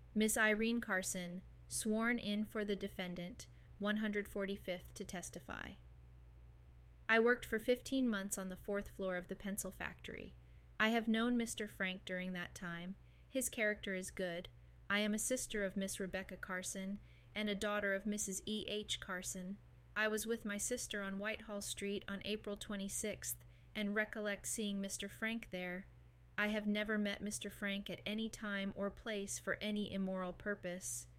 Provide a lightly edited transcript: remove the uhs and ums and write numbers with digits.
Miss Irene Carson, sworn in for the defendant, 145th, to testify. I worked for 15 months on the 4th floor of the pencil factory. I have known Mr. Frank during that time. His character is good. I am a sister of Miss Rebecca Carson and a daughter of Mrs. E. H. Carson. I was with my sister on Whitehall Street on April 26th and recollect seeing Mr. Frank there. I have never met Mr. Frank at any time or place for any immoral purpose.